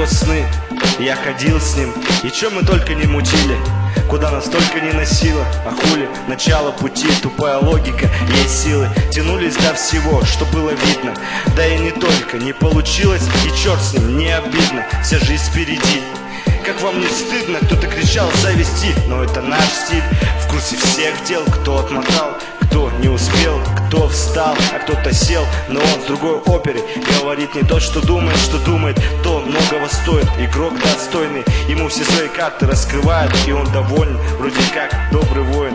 его сны. Я ходил с ним, и чё мы только не мутили, куда нас только не носило. А хули, начало пути, тупая логика, есть силы. Тянулись до всего, что было видно. Да и не только, не получилось, и черт с ним, не обидно. Вся жизнь впереди. Как вам не стыдно, кто-то кричал завести, но это наш стиль. В курсе всех дел, кто отмотал, кто не успел, кто встал, а кто-то сел. Но он в другой опере говорит не то, что думает, то многого стоит. Игрок достойный, ему все свои карты раскрывают, и он доволен, вроде как добрый воин.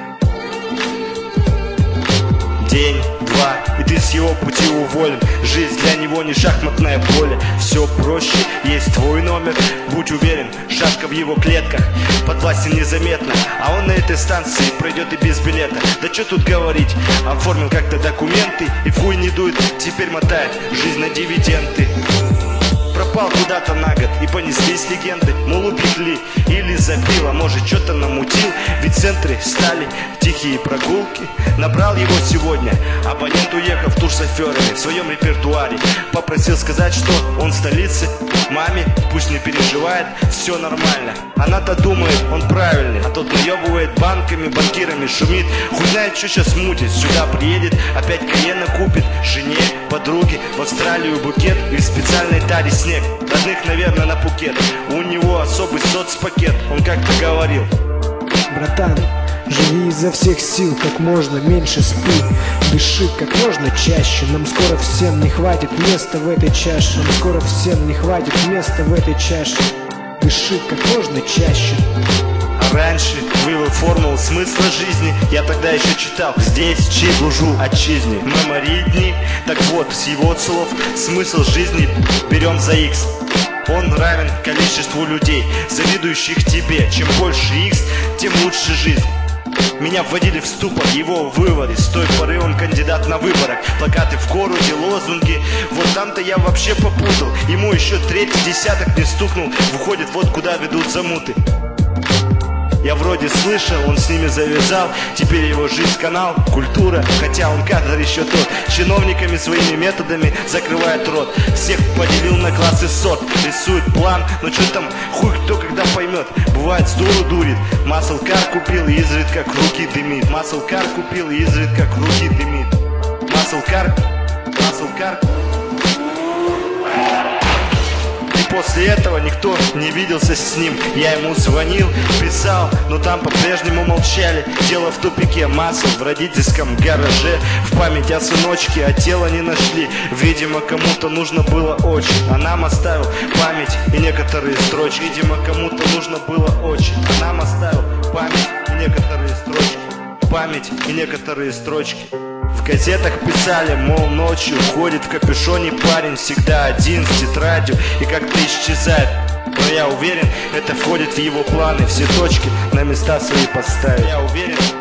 День, два, и ты с его пути уволен. Жизнь для него не шахматное поле. Все проще, есть твой номер. Будь уверен, шашка в его клетках. Подвластен незаметно, а он на этой станции пройдет и без билета. Да что тут говорить, оформил как-то документы, и в хуй не дует, теперь мотает жизнь на дивиденды. Пропал куда-то на год, и понеслись легенды. Мол, убит ли или забил, а может что-то намутил. Ведь в центре стали тихие прогулки. Набрал его сегодня, абонент уехал в тур с аферами. В своем репертуаре попросил сказать, что он в столице. Маме пусть не переживает, все нормально. Она-то думает, он правильный, а тот наебывает банками, банкирами, шумит. Хуй знает, что сейчас мутит. Сюда приедет, опять Каена купит жене, подруге в Австралию букет и в специальной таре снег. Родных, наверное, на Пукет. У него особый соцпакет. Он как-то говорил: братан, живи изо всех сил, как можно меньше спи. Дыши как можно чаще. Нам скоро всем не хватит места в этой чаше. Нам скоро всем не хватит места в этой чаше. Дыши как можно чаще. А раньше вывел формулу смысла жизни. Я тогда еще читал: здесь честь служу отчизне. Мемори дни. Так вот, с его слов смысл жизни берем за X. Он равен количеству людей, завидующих тебе. Чем больше X, тем лучше жизнь. Меня вводили в ступор его выводы. С той поры он кандидат на выборах. Плакаты в городе, лозунги. Вот там-то я вообще попутал. Ему еще третий десяток не стукнул. Выходит, вот куда ведут замуты. Я вроде слышал, он с ними завязал. Теперь его жизнь канал, культура. Хотя он кадр еще тот. Чиновниками своими методами закрывает рот. Всех поделил на классы сот. Рисует план, но что там, хуй кто когда поймет. Бывает, с дуру дурит. Маслкар купил и изредка руки дымит. Маслкар купил и изредка руки дымит. Маслкар. После этого никто не виделся с ним. Я ему звонил, писал, но там по-прежнему молчали. Дело в тупике, Масл в родительском гараже. В память о сыночке, а тело не нашли. Видимо, кому-то нужно было очень, а нам оставил память и некоторые строчки. Видимо, кому-то нужно было очень, а нам оставил память и некоторые строчки. Память и некоторые строчки. В газетах писали, мол, ночью ходит в капюшоне парень, всегда один, с тетрадью, и как-то исчезает. Но я уверен, это входит в его планы, все точки на места свои поставить. Я уверен,